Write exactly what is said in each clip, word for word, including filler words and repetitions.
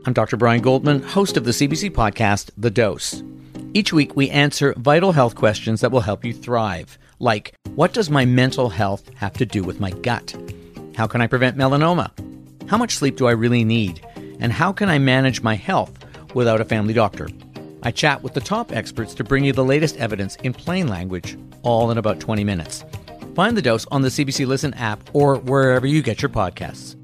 I'm Doctor Brian Goldman, host of the C B C podcast, The Dose. Each week, we answer vital health questions that will help you thrive, like, what does my mental health have to do with my gut? How can I prevent melanoma? How much sleep do I really need? And how can I manage my health without a family doctor? I chat with the top experts to bring you the latest evidence in plain language, all in about twenty minutes. Find The Dose on the C B C Listen app or wherever you get your podcasts.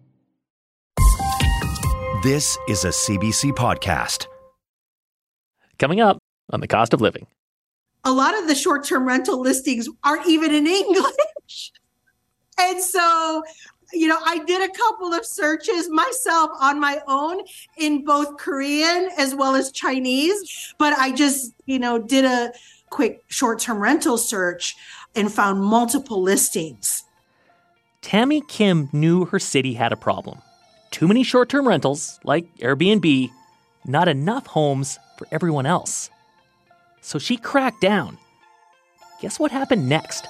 This is a C B C podcast. Coming up on The Cost of Living. A lot of the short-term rental listings aren't even in English. And so, you know, I did a couple of searches myself on my own in both Korean as well as Chinese. But I just, you know, did a quick short-term rental search and found multiple listings. Tammy Kim knew her city had a problem. Too many short-term rentals, like Airbnb, not enough homes for everyone else. So she cracked down. Guess what happened next?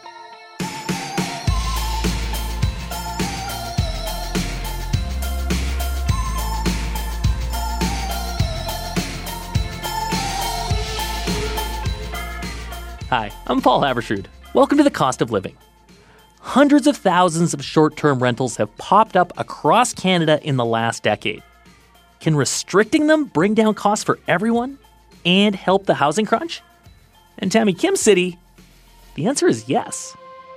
Hi, I'm Paul Haberstrood. Welcome to The Cost of Living. Hundreds of thousands of short-term rentals have popped up across Canada in the last decade. Can restricting them bring down costs for everyone and help the housing crunch? In Tammy Kim's city, the answer is yes.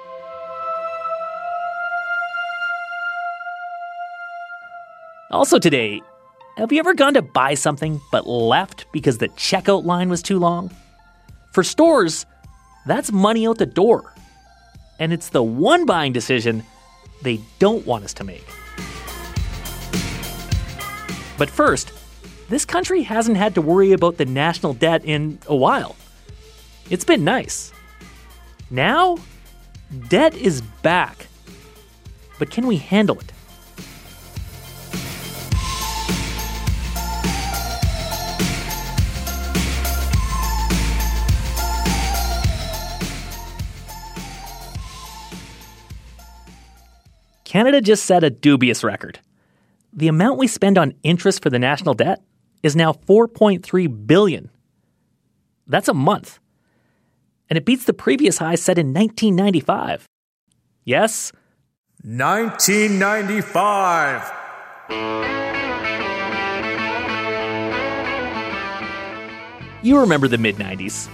Also today, have you ever gone to buy something but left because the checkout line was too long? For stores, that's money out the door. And it's the one buying decision they don't want us to make. But first, this country hasn't had to worry about the national debt in a while. It's been nice. Now, debt is back. But can we handle it? Canada just set a dubious record. The amount we spend on interest for the national debt is now four point three billion dollars. That's a month. And it beats the previous high set in nineteen ninety-five. Yes? nineteen ninety-five. You remember the mid-nineties.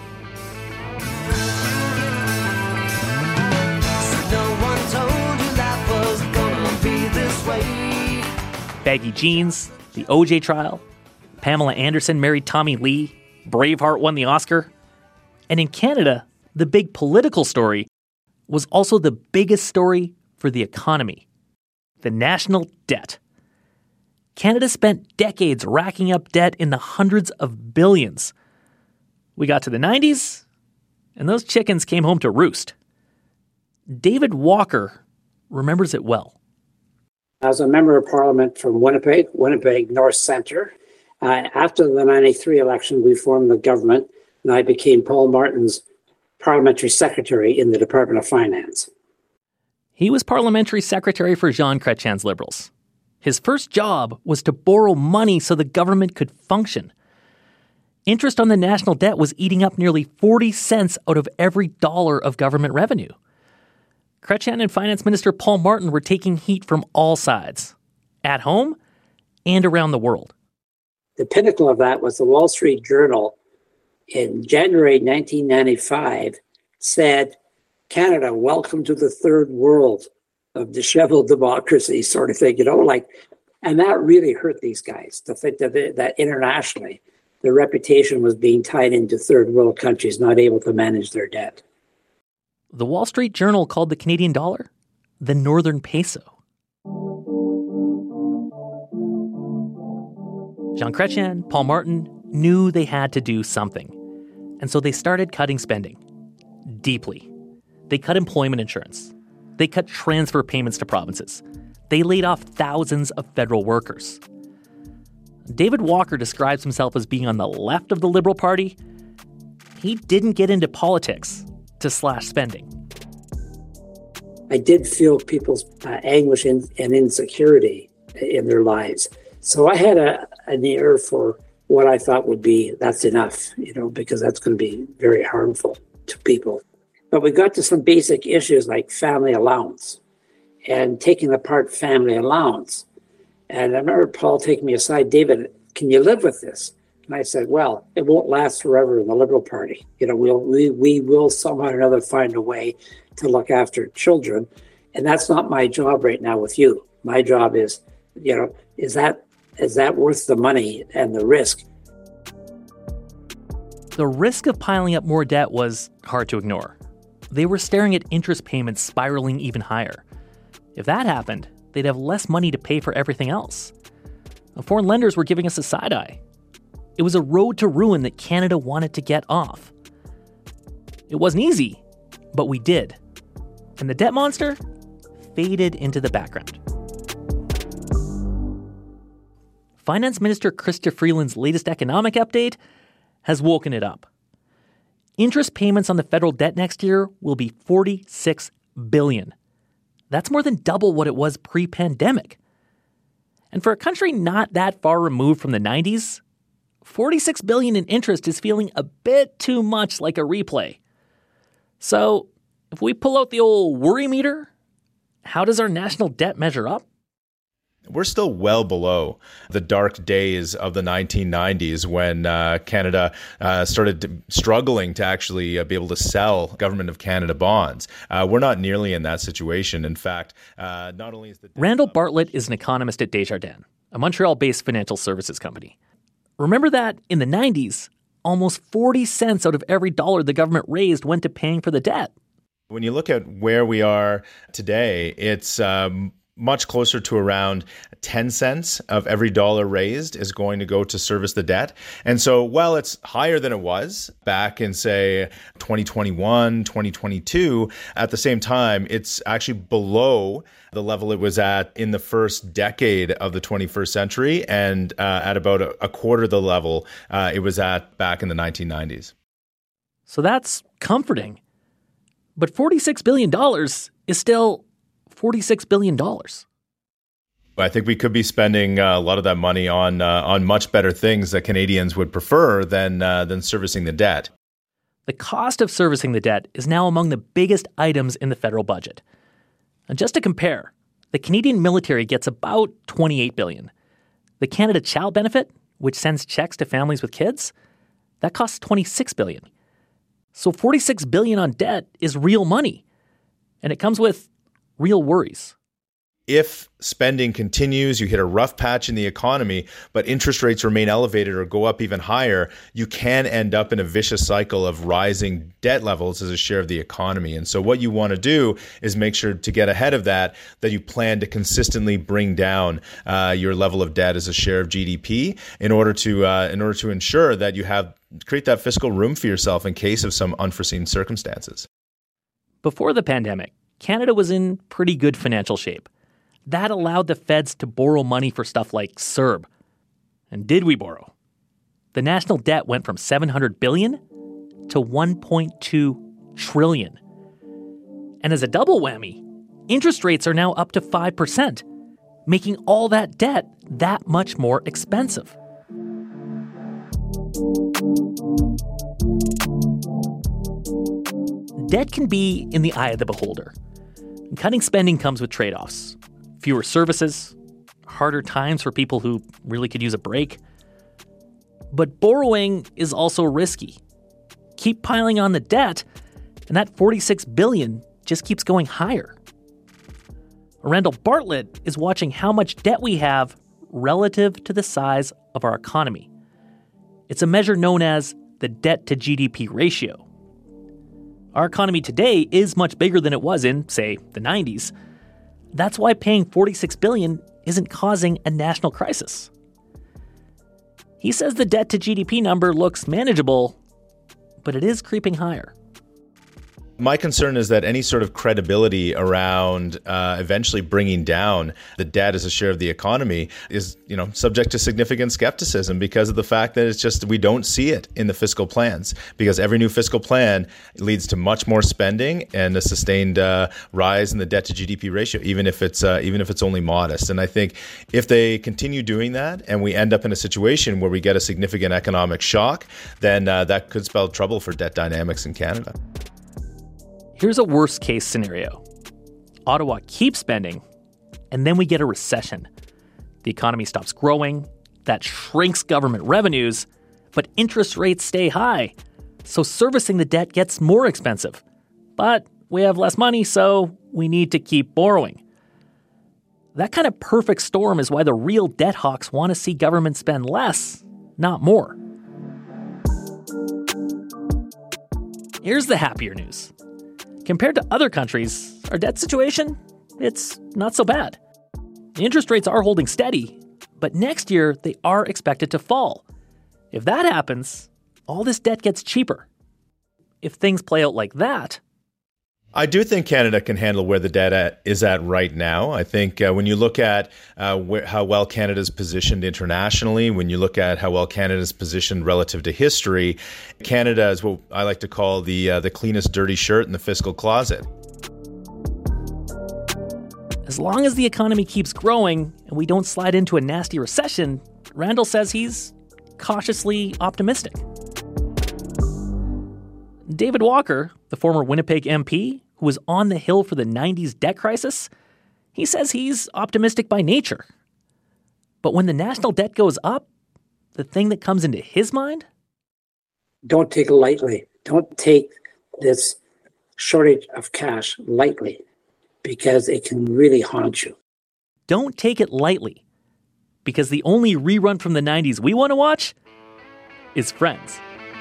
Baggy jeans, the O J trial, Pamela Anderson married Tommy Lee, Braveheart won the Oscar. And in Canada, the big political story was also the biggest story for the economy: the national debt. Canada spent decades racking up debt in the hundreds of billions. We got to the nineties, and those chickens came home to roost. David Walker remembers it well. I was a member of Parliament from Winnipeg, Winnipeg North Centre. Uh, after the ninety-three election, we formed the government, and I became Paul Martin's parliamentary secretary in the Department of Finance. He was parliamentary secretary for Jean Chrétien's Liberals. His first job was to borrow money so the government could function. Interest on the national debt was eating up nearly forty cents out of every dollar of government revenue. Chrétien and Finance Minister Paul Martin were taking heat from all sides, at home and around the world. The pinnacle of that was the Wall Street Journal in January nineteen ninety-five said, "Canada, welcome to the third world of disheveled democracy," sort of thing, you know, like, and that really hurt these guys to think that, that internationally their reputation was being tied into third world countries not able to manage their debt. The Wall Street Journal called the Canadian dollar the Northern Peso. Jean Chrétien, Paul Martin knew they had to do something. And so they started cutting spending. Deeply. They cut employment insurance. They cut transfer payments to provinces. They laid off thousands of federal workers. David Walker describes himself as being on the left of the Liberal Party. He didn't get into politics to slash spending. I did feel people's uh, anguish and, and insecurity in their lives. So I had a, an ear for what I thought would be, that's enough, you know, because that's going to be very harmful to people. But we got to some basic issues like family allowance and taking apart family allowance. And I remember Paul taking me aside, David, can you live with this? And I said, well, it won't last forever in the Liberal Party. You know, we'll, we, we will somehow or another find a way to look after children. And that's not my job right now with you. My job is, you know, is that is that worth the money and the risk? The risk of piling up more debt was hard to ignore. They were staring at interest payments spiraling even higher. If that happened, they'd have less money to pay for everything else. The foreign lenders were giving us a side eye. It was a road to ruin that Canada wanted to get off. It wasn't easy, but we did. And the debt monster faded into the background. Finance Minister Chrystia Freeland's latest economic update has woken it up. Interest payments on the federal debt next year will be forty-six billion dollars. That's more than double what it was pre-pandemic. And for a country not that far removed from the nineties, forty-six billion dollars in interest is feeling a bit too much like a replay. So, if we pull out the old worry meter, how does our national debt measure up? We're still well below the dark days of the nineteen nineties when uh, Canada uh, started to, struggling to actually uh, be able to sell Government of Canada bonds. Uh, we're not nearly in that situation. In fact, uh, not only is the... Randall Bartlett is an economist at Desjardins, a Montreal-based financial services company. Remember that in the nineties, almost forty cents out of every dollar the government raised went to paying for the debt. When you look at where we are today, it's... Um, much closer to around ten cents of every dollar raised is going to go to service the debt. And so while it's higher than it was back in, say, twenty twenty-one, twenty twenty-two, at the same time, it's actually below the level it was at in the first decade of the twenty-first century and uh, at about a, a quarter the level uh, it was at back in the nineteen nineties. So that's comforting. But forty-six billion dollars is still forty-six billion dollars. I think we could be spending uh, a lot of that money on uh, on much better things that Canadians would prefer than uh, than servicing the debt. The cost of servicing the debt is now among the biggest items in the federal budget. And just to compare, the Canadian military gets about twenty-eight billion dollars. The Canada Child Benefit, which sends checks to families with kids, that costs twenty-six billion dollars. So forty-six billion dollars on debt is real money. And it comes with real worries. If spending continues, you hit a rough patch in the economy, but interest rates remain elevated or go up even higher, you can end up in a vicious cycle of rising debt levels as a share of the economy. And so what you want to do is make sure to get ahead of that, that you plan to consistently bring down uh, your level of debt as a share of G D P in order to uh, in order to ensure that you have create that fiscal room for yourself in case of some unforeseen circumstances. Before the pandemic, Canada was in pretty good financial shape. That allowed the feds to borrow money for stuff like C E R B. And did we borrow? The national debt went from seven hundred billion dollars to one point two trillion dollars. And as a double whammy, interest rates are now up to five percent, making all that debt that much more expensive. Debt can be in the eye of the beholder. Cutting spending comes with trade-offs. Fewer services, harder times for people who really could use a break. But borrowing is also risky. Keep piling on the debt, and that forty-six billion dollars just keeps going higher. Randall Bartlett is watching how much debt we have relative to the size of our economy. It's a measure known as the debt to G D P ratio. Our economy today is much bigger than it was in, say, the nineties. That's why paying forty-six billion dollars isn't causing a national crisis. He says the debt to G D P number looks manageable, but it is creeping higher. My concern is that any sort of credibility around uh, eventually bringing down the debt as a share of the economy is, you know, subject to significant skepticism because of the fact that it's just we don't see it in the fiscal plans, because every new fiscal plan leads to much more spending and a sustained uh, rise in the debt to G D P ratio, even if it's uh, even if it's only modest. And I think if they continue doing that and we end up in a situation where we get a significant economic shock, then uh, that could spell trouble for debt dynamics in Canada. Here's a worst case scenario. Ottawa keeps spending, and then we get a recession. The economy stops growing, that shrinks government revenues, but interest rates stay high. So servicing the debt gets more expensive. But we have less money, so we need to keep borrowing. That kind of perfect storm is why the real debt hawks want to see government spend less, not more. Here's the happier news. Compared to other countries, our debt situation, it's not so bad. The interest rates are holding steady, but next year they are expected to fall. If that happens, all this debt gets cheaper. If things play out like that, I do think Canada can handle where the debt at, is at right now. I think uh, when you look at uh, where, how well Canada's positioned internationally, when you look at how well Canada's positioned relative to history, Canada is what I like to call the uh, the cleanest dirty shirt in the fiscal closet. As long as the economy keeps growing and we don't slide into a nasty recession, Randall says he's cautiously optimistic. David Walker, the former Winnipeg M P, who was on the Hill for the nineties debt crisis, he says he's optimistic by nature. But when the national debt goes up, the thing that comes into his mind? Don't take it lightly. Don't take this shortage of cash lightly, because it can really haunt you. Don't take it lightly, because the only rerun from the nineties we want to watch is Friends.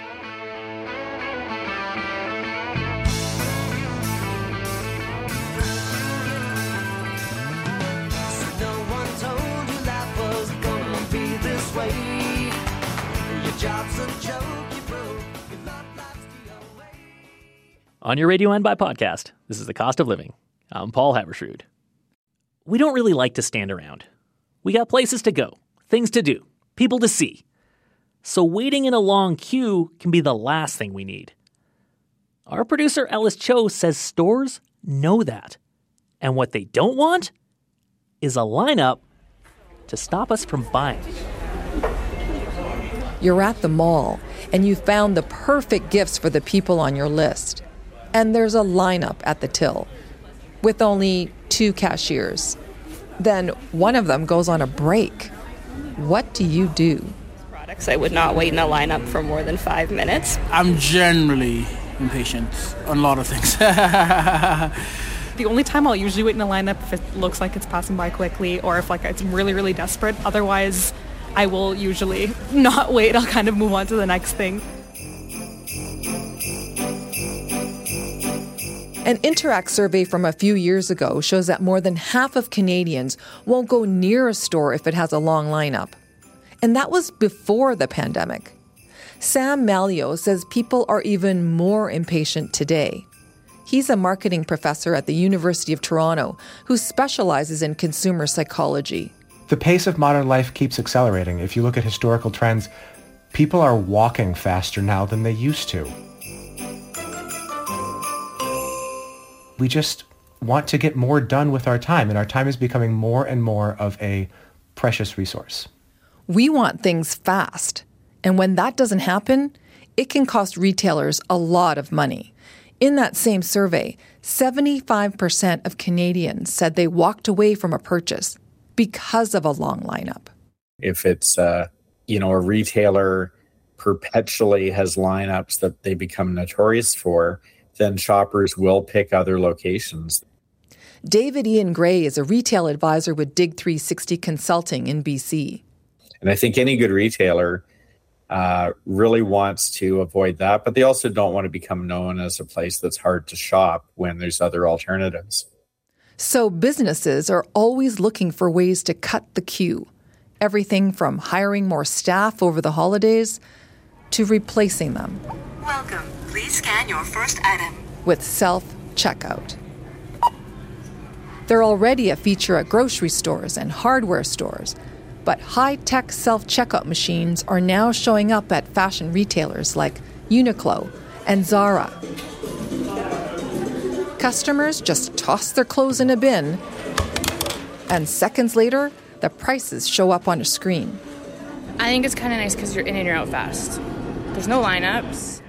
On your Radio N by podcast, this is The Cost of Living. I'm Paul Haberstrood. We don't really like to stand around. We got places to go, things to do, people to see. So waiting in a long queue can be the last thing we need. Our producer Ellis Cho says stores know that. And what they don't want is a lineup to stop us from buying. You're at the mall, and you found the perfect gifts for the people on your list. And there's a lineup at the till, with only two cashiers. Then one of them goes on a break. What do you do? Products, I would not wait in a lineup for more than five minutes. I'm generally impatient on a lot of things. The only time I'll usually wait in a lineup if it looks like it's passing by quickly or if like it's really, really desperate. Otherwise, I will usually not wait. I'll kind of move on to the next thing. An Interact survey from a few years ago shows that more than half of Canadians won't go near a store if it has a long lineup. And that was before the pandemic. Sam Malio says people are even more impatient today. He's a marketing professor at the University of Toronto who specializes in consumer psychology. The pace of modern life keeps accelerating. If you look at historical trends, people are walking faster now than they used to. We just want to get more done with our time, and our time is becoming more and more of a precious resource. We want things fast, and when that doesn't happen, it can cost retailers a lot of money. In that same survey, seventy-five percent of Canadians said they walked away from a purchase because of a long lineup. If it's, uh, you know, a retailer perpetually has lineups that they become notorious for, then shoppers will pick other locations. David Ian Gray is a retail advisor with Dig three sixty Consulting in B C. And I think any good retailer uh, really wants to avoid that, but they also don't want to become known as a place that's hard to shop when there's other alternatives. So businesses are always looking for ways to cut the queue. Everything from hiring more staff over the holidays to replacing them. Welcome. Please scan your first item. with self-checkout. They're already a feature at grocery stores and hardware stores, but high-tech self-checkout machines are now showing up at fashion retailers like Uniqlo and Zara. Customers just toss their clothes in a bin, and seconds later, the prices show up on a screen. I think it's kind of nice because you're in and you're out fast. There's no lineups.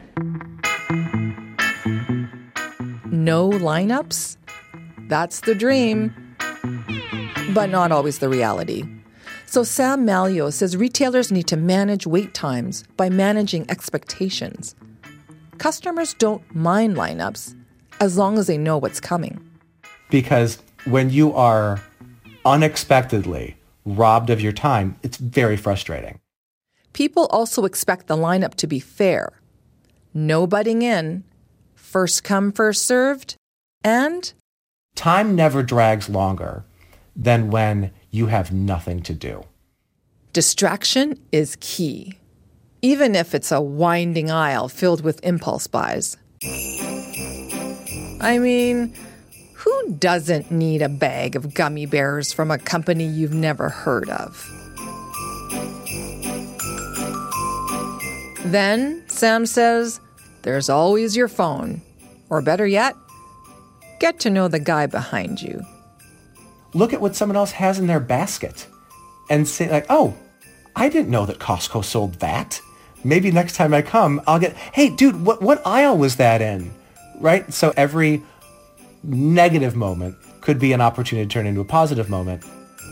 No lineups? That's the dream, but not always the reality. So Sam Malio says retailers need to manage wait times by managing expectations. Customers don't mind lineups as long as they know what's coming. Because when you are unexpectedly robbed of your time, it's very frustrating. People also expect the lineup to be fair. No butting in, first come, first served, and time never drags longer than when you have nothing to do. Distraction is key, even if it's a winding aisle filled with impulse buys. I mean, who doesn't need a bag of gummy bears from a company you've never heard of? Then, Sam says, there's always your phone. Or better yet, get to know the guy behind you. Look at what someone else has in their basket and say like, oh, I didn't know that Costco sold that. Maybe next time I come, I'll get, hey, dude, what, what aisle was that in? Right? So every negative moment could be an opportunity to turn into a positive moment.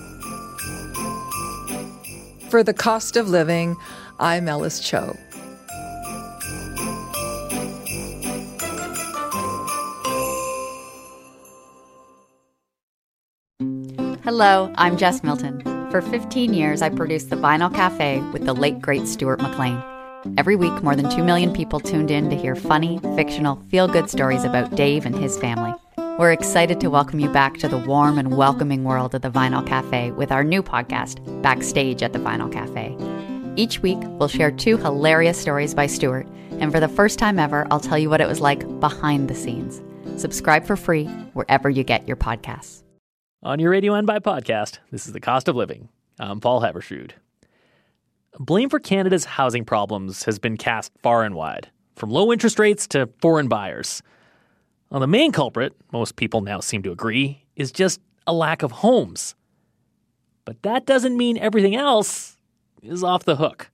For The Cost of Living, I'm Ellis Cho. Hello, I'm Jess Milton. For fifteen years, I produced The Vinyl Cafe with the late, great Stuart McLean. Every week, more than two million people tuned in to hear funny, fictional, feel-good stories about Dave and his family. We're excited to welcome you back to the warm and welcoming world of The Vinyl Cafe with our new podcast, Backstage at The Vinyl Cafe. Each week, we'll share two hilarious stories by Stuart, and for the first time ever, I'll tell you what it was like behind the scenes. Subscribe for free wherever you get your podcasts. On your Radio N by podcast, this is The Cost of Living. I'm Paul Haberstrood. Blame for Canada's housing problems has been cast far and wide, from low interest rates to foreign buyers. Well, the main culprit, most people now seem to agree, is just a lack of homes. But that doesn't mean everything else is off the hook.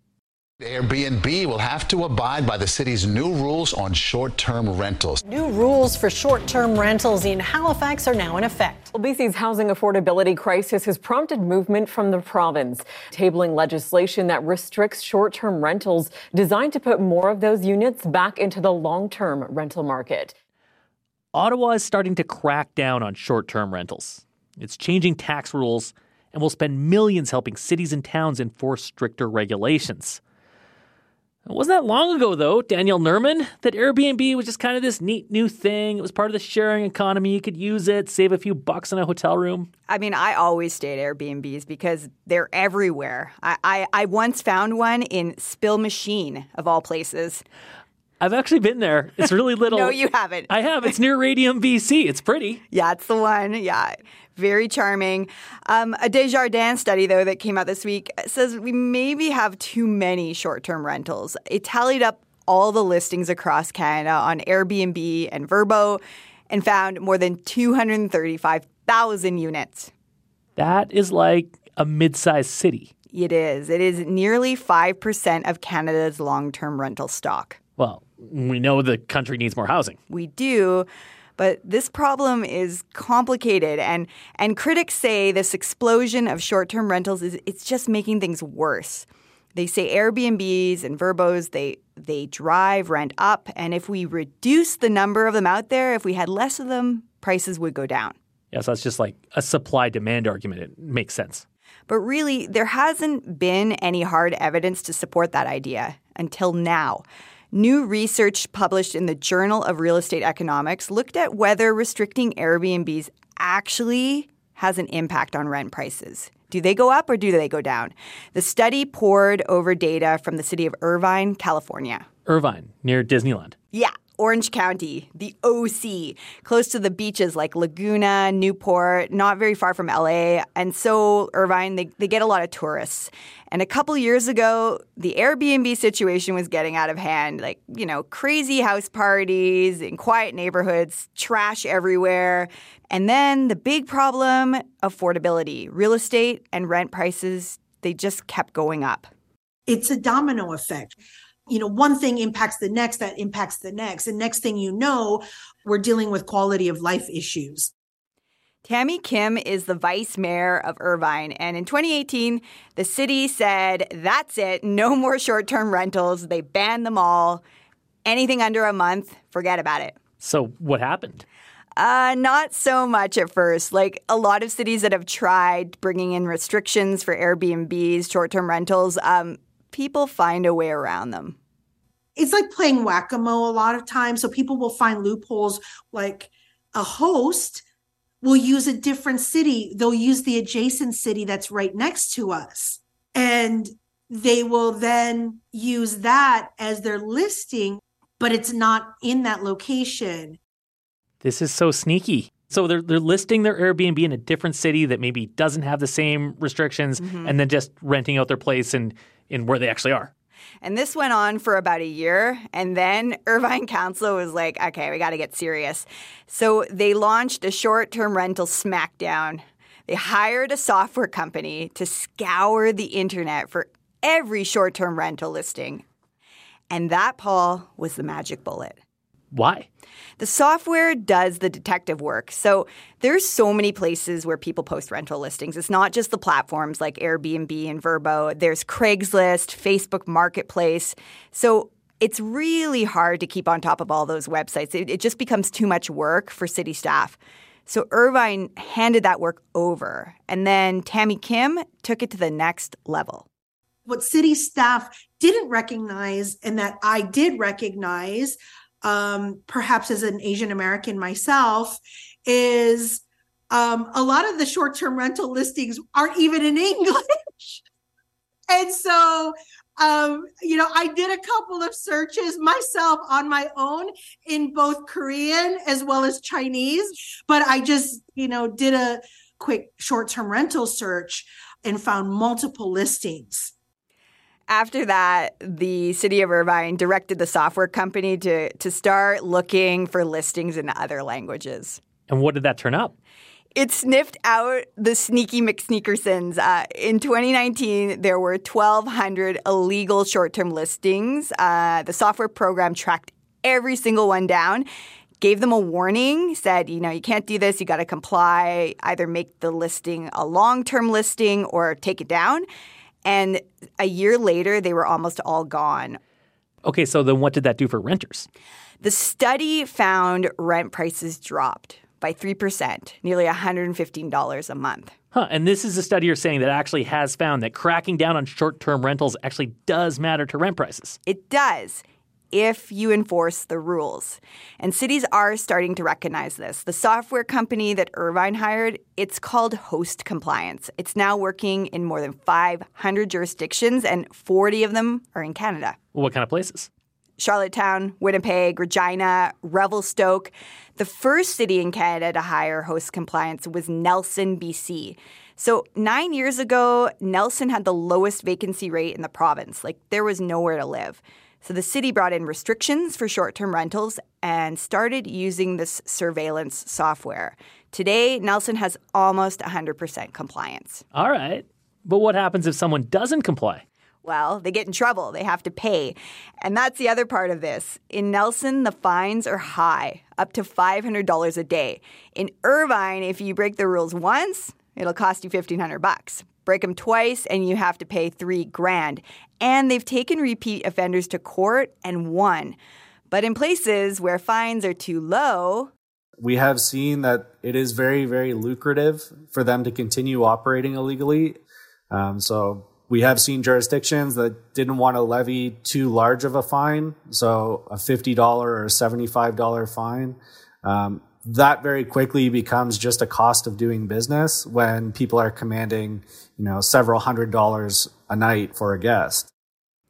Airbnb will have to abide by the city's new rules on short-term rentals. New rules for short-term rentals in Halifax are now in effect. Well, B C's housing affordability crisis has prompted movement from the province, tabling legislation that restricts short-term rentals designed to put more of those units back into the long-term rental market. Ottawa is starting to crack down on short-term rentals. It's changing tax rules and will spend millions helping cities and towns enforce stricter regulations. It wasn't that long ago, though, Danielle Nerman, that Airbnb was just kind of this neat new thing. It was part of the sharing economy. You could use it, save a few bucks in a hotel room. I mean, I always stay at Airbnbs because they're everywhere. I, I, I once found one in Spill Machine, of all places. I've actually been there. It's really little. No, you haven't. I have. It's near Radium, B C. It's pretty. Yeah, it's the one. Yeah. Very charming. Um, a Desjardins study, though, that came out this week says we maybe have too many short-term rentals. It tallied up all the listings across Canada on Airbnb and Vrbo and found more than two hundred thirty-five thousand units. That is like a mid-sized city. It is. It is nearly five percent of Canada's long-term rental stock. Well, we know the country needs more housing. We do. But this problem is complicated, and and critics say this explosion of short-term rentals is it's just making things worse. They say Airbnbs and Vrbos, they they drive rent up, and if we reduce the number of them out there, if we had less of them, prices would go down. Yeah, so that's just like a supply-demand argument. It makes sense. But really, there hasn't been any hard evidence to support that idea until now. New research published in the Journal of Real Estate Economics looked at whether restricting Airbnbs actually has an impact on rent prices. Do they go up or do they go down? The study pored over data from the city of Irvine, California. Irvine, near Disneyland. Yeah. Orange County, the O C, close to the beaches like Laguna, Newport, not very far from L A. And so Irvine, they, they get a lot of tourists. And a couple years ago, the Airbnb situation was getting out of hand. Like, you know, crazy house parties in quiet neighborhoods, trash everywhere. And then the big problem, affordability. Real estate and rent prices, they just kept going up. It's a domino effect. You know, one thing impacts the next, that impacts the next. And next thing you know, we're dealing with quality of life issues. Tammy Kim is the vice mayor of Irvine. And in twenty eighteen, the city said, that's it, no more short-term rentals. They banned them all. Anything under a month, forget about it. So what happened? Uh, not so much at first. Like a lot of cities that have tried bringing in restrictions for Airbnbs, short-term rentals, um, people find a way around them. It's like playing whack-a-mole a lot of times. So people will find loopholes, like a host will use a different city. They'll use the adjacent city that's right next to us. And they will then use that as their listing, but it's not in that location. This is so sneaky. So they're they're listing their Airbnb in a different city that maybe doesn't have the same restrictions, mm-hmm. and then just renting out their place in, in where they actually are. And this went on for about a year. And then Irvine Council was like, okay, we got to get serious. So they launched a short-term rental smackdown. They hired a software company to scour the internet for every short-term rental listing. And that, Paul, was the magic bullet. Why? The software does the detective work. So there's so many places where people post rental listings. It's not just the platforms like Airbnb and Vrbo. There's Craigslist, Facebook Marketplace. So it's really hard to keep on top of all those websites. It, it just becomes too much work for city staff. So Irvine handed that work over. And then Tammy Kim took it to the next level. What city staff didn't recognize, and that I did recognize, Um, perhaps as an Asian American myself, is um, a lot of the short-term rental listings aren't even in English. And so, um, you know, I did a couple of searches myself on my own in both Korean as well as Chinese, but I just, you know, did a quick short-term rental search and found multiple listings. After that, the city of Irvine directed the software company to, to start looking for listings in other languages. And what did that turn up? It sniffed out the sneaky McSneakersons. Uh, in twenty nineteen, there were twelve hundred illegal short-term listings. Uh, the software program tracked every single one down, gave them a warning, said, you know, you can't do this, you got to comply, either make the listing a long-term listing or take it down. And a year later, they were almost all gone. Okay, so then what did that do for renters? The study found rent prices dropped by three percent, nearly one hundred fifteen dollars a month. Huh, and this is a study you're saying that actually has found that cracking down on short-term rentals actually does matter to rent prices. It does, if you enforce the rules. And cities are starting to recognize this. The software company that Irvine hired, it's called Host Compliance. It's now working in more than five hundred jurisdictions, and forty of them are in Canada. What kind of places? Charlottetown, Winnipeg, Regina, Revelstoke. The first city in Canada to hire Host Compliance was Nelson, B C. So nine years ago, Nelson had the lowest vacancy rate in the province. Like, there was nowhere to live. So the city brought in restrictions for short-term rentals and started using this surveillance software. Today, Nelson has almost one hundred percent compliance. All right. But what happens if someone doesn't comply? Well, they get in trouble. They have to pay. And that's the other part of this. In Nelson, the fines are high, up to five hundred dollars a day. In Irvine, if you break the rules once, it'll cost you fifteen hundred bucks. Break them twice, and you have to pay three grand. And they've taken repeat offenders to court and won. But in places where fines are too low, we have seen that it is very, very lucrative for them to continue operating illegally. Um, so we have seen jurisdictions that didn't want to levy too large of a fine, so a fifty dollars or a seventy-five dollars fine. Um, that very quickly becomes just a cost of doing business when people are commanding, you know, several hundred dollars a night for a guest.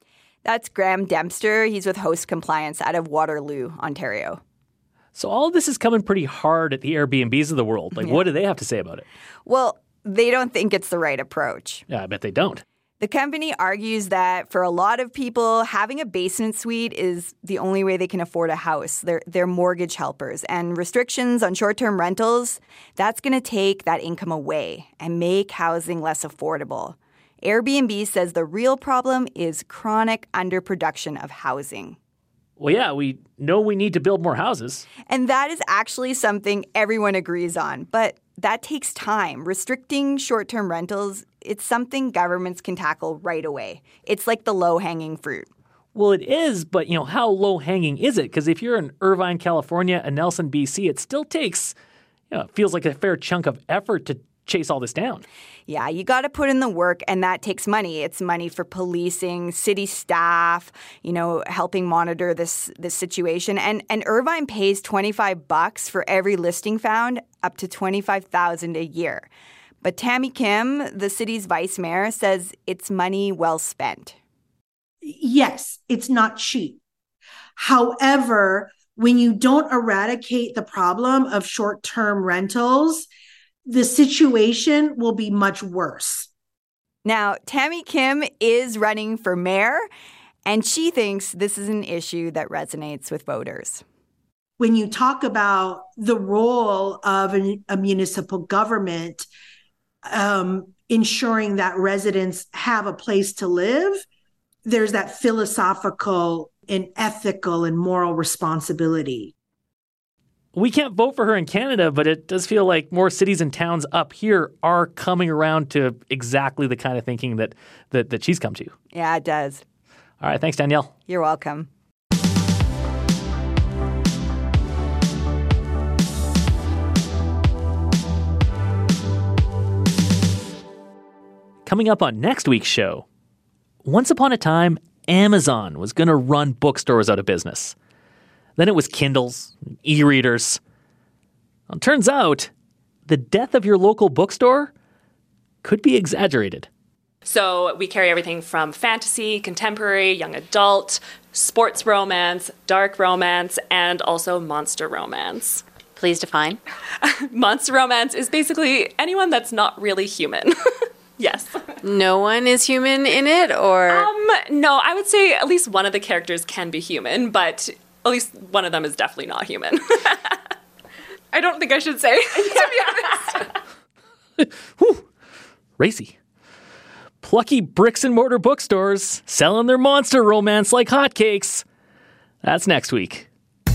That's Graham Dempster. He's with Host Compliance out of Waterloo, Ontario. So all of this is coming pretty hard at the Airbnbs of the world. Like, yeah. What do they have to say about it? Well, they don't think it's the right approach. Yeah, I bet they don't. The company argues that for a lot of people, having a basement suite is the only way they can afford a house. They're, they're mortgage helpers. And restrictions on short-term rentals, that's going to take that income away and make housing less affordable. Airbnb says the real problem is chronic underproduction of housing. Well, yeah, we know we need to build more houses. And that is actually something everyone agrees on. But that takes time. Restricting short-term rentals, it's something governments can tackle right away. It's like the low-hanging fruit. Well, it is, but, you know, how low-hanging is it? Because if you're in Irvine, California, and Nelson, B C, it still takes, you know, it feels like a fair chunk of effort to chase all this down. Yeah, you got to put in the work, and that takes money. It's money for policing, city staff, you know, helping monitor this this situation. And and Irvine pays twenty-five bucks for every listing found, up to twenty-five thousand a year. But Tammy Kim, the city's vice mayor, says it's money well spent. Yes, it's not cheap. However, when you don't eradicate the problem of short-term rentals, the situation will be much worse. Now, Tammy Kim is running for mayor, and she thinks this is an issue that resonates with voters. When you talk about the role of an, a municipal government um, ensuring that residents have a place to live, there's that philosophical and ethical and moral responsibility. We can't vote for her in Canada, but it does feel like more cities and towns up here are coming around to exactly the kind of thinking that that, that she's come to. Yeah, it does. All right. Thanks, Danielle. You're welcome. Coming up on next week's show, once upon a time, Amazon was going to run bookstores out of business. Then it was Kindles, e-readers. Well, it turns out the death of your local bookstore could be exaggerated. So we carry everything from fantasy, contemporary, young adult, sports romance, dark romance, and also monster romance. Please define. Monster romance is basically anyone that's not really human. Yes. No one is human in it, or? Um, no, I would say at least one of the characters can be human, but at least one of them is definitely not human. I don't think I should say, to be honest. Whew. Racy. Plucky bricks and mortar bookstores selling their monster romance like hotcakes. That's next week.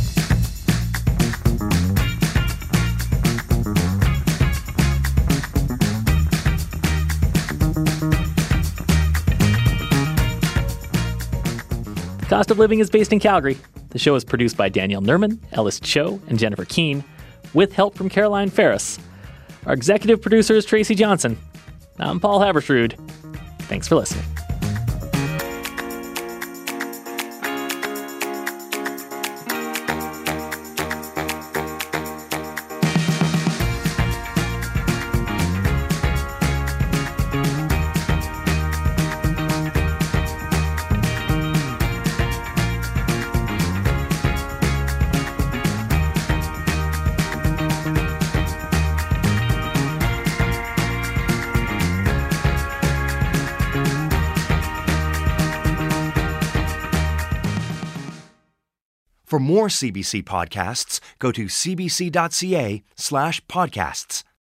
Cost of Living is based in Calgary. The show is produced by Danielle Nerman, Ellis Cho, and Jennifer Keane, with help from Caroline Ferris. Our executive producer is Tracy Johnson. I'm Paul Habersrud. Thanks for listening. For more C B C podcasts, go to cbc.ca slash podcasts.